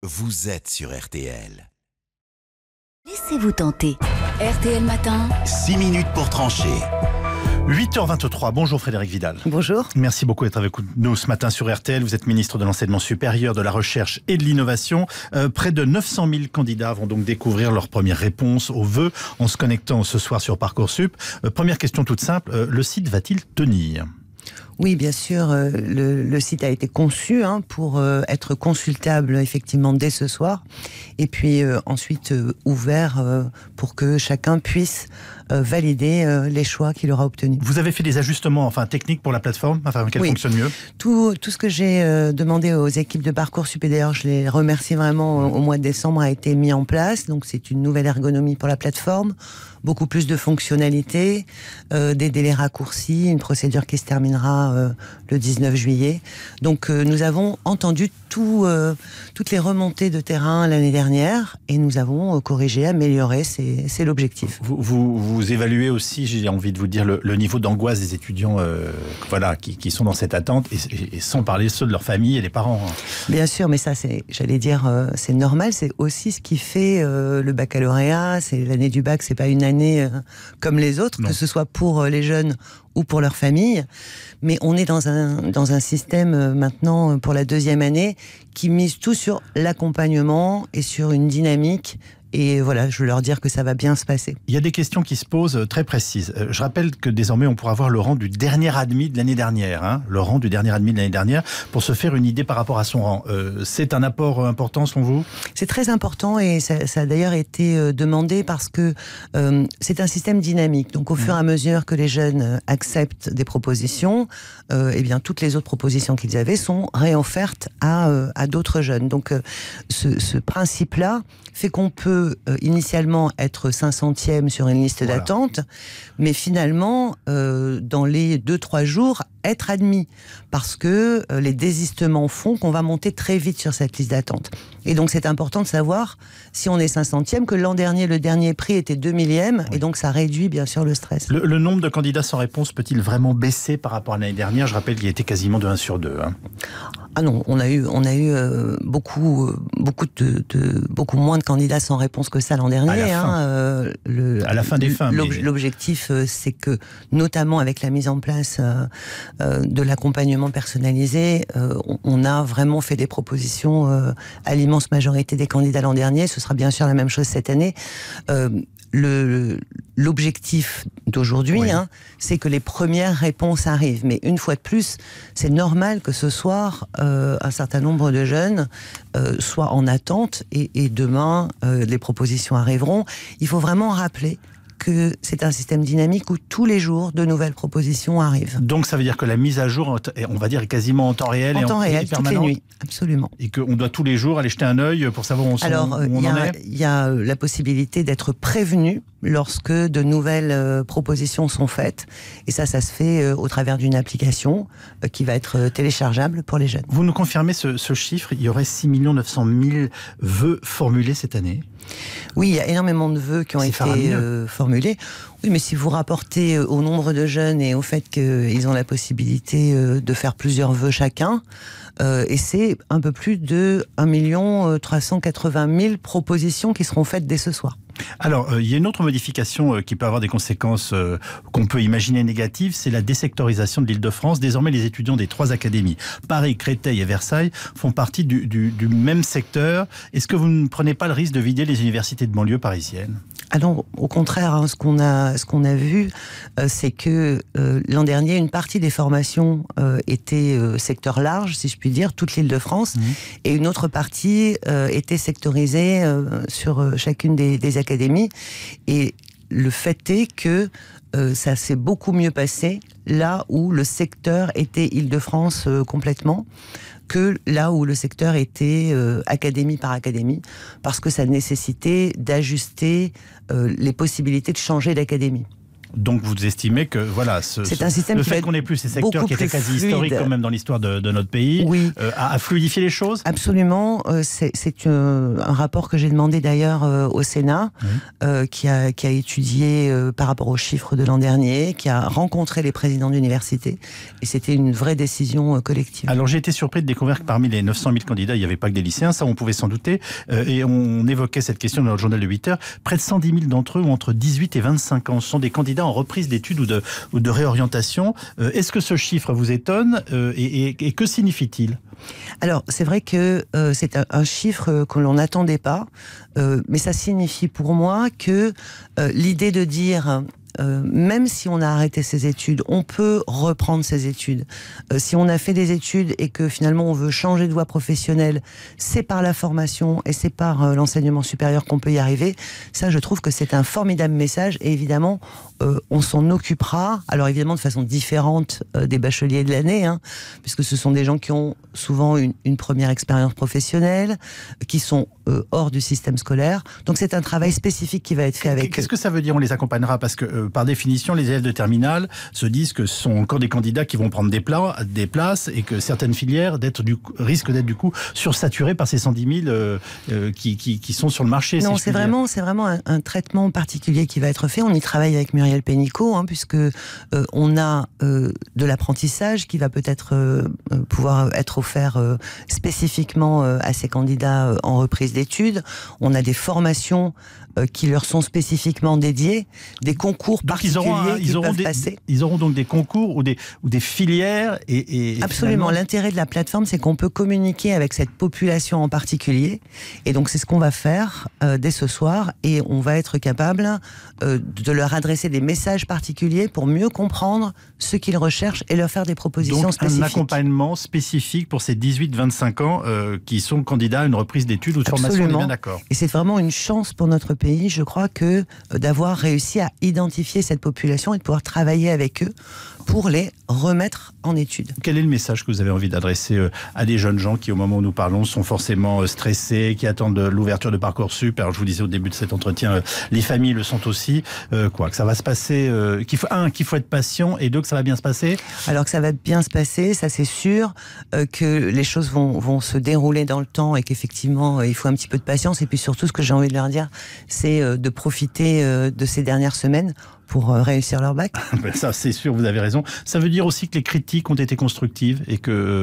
vous êtes sur RTL. Laissez-vous tenter. RTL Matin. 6 minutes pour trancher. 8h23, bonjour Frédérique Vidal. Bonjour. Merci beaucoup d'être avec nous ce matin sur RTL. Vous êtes ministre de l'Enseignement supérieur, de la Recherche et de l'Innovation. Près de 900 000 candidats vont donc découvrir leur première réponse aux vœux en se connectant ce soir sur Parcoursup. Première question toute simple, le site va-t-il tenir ? Oui, bien sûr, le site a été conçu pour être consultable effectivement dès ce soir, et puis ensuite ouvert pour que chacun puisse valider les choix qu'il aura obtenus. Vous avez fait des ajustements techniques pour la plateforme, qu'elle fonctionne mieux ? Tout ce que j'ai demandé aux équipes de Parcoursup, et d'ailleurs je les remercie vraiment, au mois de décembre a été mis en place. Donc c'est une nouvelle ergonomie pour la plateforme, beaucoup plus de fonctionnalités, des délais raccourcis, une procédure qui se terminera le 19 juillet. Donc nous avons entendu toutes les remontées de terrain l'année dernière et nous avons corrigé, amélioré, c'est l'objectif. Vous évaluez aussi, j'ai envie de vous dire, le niveau d'angoisse des étudiants qui sont dans cette attente, et sans parler ceux de leur famille et des parents. Bien sûr, mais ça, c'est normal, c'est aussi ce qui fait le baccalauréat, c'est l'année du bac, c'est pas une année comme les autres, non. Que ce soit pour les jeunes ou pour leur famille, mais on est dans un système maintenant pour la deuxième année qui mise tout sur l'accompagnement et sur une dynamique. Et voilà, je veux leur dire que ça va bien se passer. Il y a des questions qui se posent très précises. Je rappelle que désormais, on pourra avoir le rang du dernier admis de l'année dernière. Le rang du dernier admis de l'année dernière, pour se faire une idée par rapport à son rang. C'est un apport important, selon vous ? C'est très important, et ça a d'ailleurs été demandé parce que c'est un système dynamique. Donc au fur et à mesure que les jeunes acceptent des propositions, toutes les autres propositions qu'ils avaient sont réoffertes à d'autres jeunes. Donc ce principe-là fait qu'on peut initialement être 500e sur une liste d'attente, mais finalement, dans les 2-3 jours, être admis, parce que les désistements font qu'on va monter très vite sur cette liste d'attente. Et donc c'est important de savoir, si on est 500e, que l'an dernier, le dernier prix était 2000e, et donc ça réduit bien sûr le stress. Le nombre de candidats sans réponse peut-il vraiment baisser par rapport à l'année dernière ? Je rappelle qu'il était quasiment de 1 sur 2. Ah non, on a eu beaucoup moins de candidats sans réponse que ça l'an dernier. À la fin des fins. L'objectif, c'est que, notamment avec la mise en place de l'accompagnement personnalisé, on a vraiment fait des propositions à l'immense majorité des candidats l'an dernier. Ce sera bien sûr la même chose cette année. L'objectif d'aujourd'hui, c'est que les premières réponses arrivent. Mais une fois de plus, c'est normal que ce soir, un certain nombre de jeunes soient en attente, et demain, les propositions arriveront. Il faut vraiment rappeler que c'est un système dynamique où tous les jours de nouvelles propositions arrivent. Donc ça veut dire que la mise à jour, on va dire, est quasiment en temps réel, et toutes les nuits, absolument. Et qu'on doit tous les jours aller jeter un œil pour savoir où on en est. Il y a la possibilité d'être prévenu lorsque de nouvelles propositions sont faites, et ça se fait au travers d'une application qui va être téléchargeable pour les jeunes. Vous nous confirmez ce chiffre ? Il y aurait 6 900 000 vœux formulés cette année ? Oui, il y a énormément de vœux qui ont été formulés. Oui, mais si vous rapportez au nombre de jeunes et au fait qu'ils ont la possibilité de faire plusieurs vœux chacun, et c'est un peu plus de 1 380 000 propositions qui seront faites dès ce soir. Alors, il y a une autre modification qui peut avoir des conséquences qu'on peut imaginer négatives, c'est la désectorisation de l'Île-de-France. Désormais, les étudiants des 3 académies, Paris, Créteil et Versailles, font partie du même secteur. Est-ce que vous ne prenez pas le risque de vider les universités de banlieue parisiennes ? Alors, au contraire, ce qu'on a vu, c'est que l'an dernier, une partie des formations était secteur large, si je puis dire, toute l'Île-de-France, et une autre partie était sectorisée sur chacune des académies. Et le fait est que ça s'est beaucoup mieux passé là où le secteur était Île-de-France complètement, que là où le secteur était académie par académie, parce que ça nécessitait d'ajuster les possibilités de changer d'académie. Donc vous estimez que voilà, c'est un système le qui va fait être qu'on n'ait plus ces secteurs qui étaient quasi fluide. historiques quand même dans l'histoire de notre pays, Oui. a fluidifié les choses. Absolument. C'est un rapport que j'ai demandé d'ailleurs au Sénat, qui a étudié par rapport aux chiffres de l'an dernier, qui a rencontré les présidents d'université, et c'était une vraie décision collective. Alors j'ai été surpris de découvrir que parmi les 900 000 candidats, il n'y avait pas que des lycéens, ça on pouvait s'en douter, et on évoquait cette question dans le journal de 8 heures. Près de 110 000 d'entre eux ont entre 18 et 25 ans. Ce sont des candidats en reprise d'études ou de réorientation. Est-ce que ce chiffre vous étonne et que signifie-t-il ? Alors, c'est vrai que c'est un chiffre que l'on n'attendait pas, mais ça signifie pour moi que l'idée de dire... même si on a arrêté ses études, on peut reprendre ses études. Si on a fait des études et que finalement on veut changer de voie professionnelle, c'est par la formation et c'est par l'enseignement supérieur qu'on peut y arriver. Ça, je trouve que c'est un formidable message et évidemment, on s'en occupera. Alors évidemment de façon différente des bacheliers de l'année, puisque ce sont des gens qui ont souvent une première expérience professionnelle, qui sont hors du système scolaire. Donc c'est un travail spécifique qui va être fait avec eux. Qu'est-ce que ça veut dire, on les accompagnera? Parce que par définition, les élèves de terminale se disent que ce sont encore des candidats qui vont prendre des places et que certaines filières risquent d'être du coup sursaturées par ces 110 000 qui sont sur le marché. Non, si c'est vraiment un traitement particulier qui va être fait. On y travaille avec Muriel Pénicaud, puisque on a de l'apprentissage qui va peut-être pouvoir être offert spécifiquement à ces candidats en reprise d'études. On a des formations qui leur sont spécifiquement dédiées, des concours donc particuliers qu'ils peuvent passer. Ils auront donc des concours ou des filières et absolument. L'intérêt de la plateforme, c'est qu'on peut communiquer avec cette population en particulier. Et donc, c'est ce qu'on va faire dès ce soir. Et on va être capable de leur adresser des messages particuliers pour mieux comprendre ce qu'ils recherchent et leur faire des propositions donc, spécifiques. Un accompagnement spécifique pour ces 18-25 ans qui sont candidats à une reprise d'études ou de formation, on est bien d'accord. Et c'est vraiment une chance pour notre pays, je crois, que d'avoir réussi à identifier cette population et de pouvoir travailler avec eux pour les remettre en études. Quel est le message que vous avez envie d'adresser à des jeunes gens qui, au moment où nous parlons, sont forcément stressés, qui attendent l'ouverture de Parcoursup? Alors, je vous disais au début de cet entretien, les familles le sont aussi. Que ça va se passer, qu'il faut être patient, et deux, que ça va bien se passer? Alors que ça va bien se passer, ça c'est sûr, que les choses vont se dérouler dans le temps et qu'effectivement, il faut un petit peu de patience. Et puis surtout, ce que j'ai envie de leur dire, c'est de profiter de ces dernières semaines pour réussir leur bac. Ça, c'est sûr, vous avez raison. Ça veut dire aussi que les critiques ont été constructives et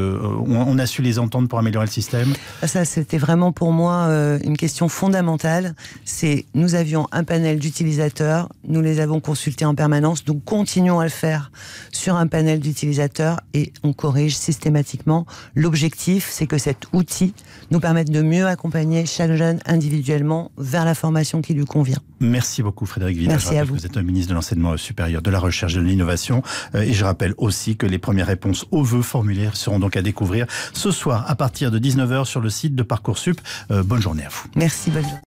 qu'on a su les entendre pour améliorer le système? Ça, c'était vraiment pour moi une question fondamentale. Nous avions un panel d'utilisateurs, nous les avons consultés en permanence, nous continuons à le faire sur un panel d'utilisateurs et on corrige systématiquement. L'objectif, c'est que cet outil nous permette de mieux accompagner chaque jeune individuellement vers la formation qui lui convient. Merci beaucoup Frédérique Vidal. Merci à vous. Vous êtes le ministre de l'Enseignement supérieur, de la Recherche et de l'Innovation. Et je rappelle aussi que les premières réponses aux vœux formulaires seront donc à découvrir ce soir à partir de 19h sur le site de Parcoursup. Bonne journée à vous. Merci, bonne journée.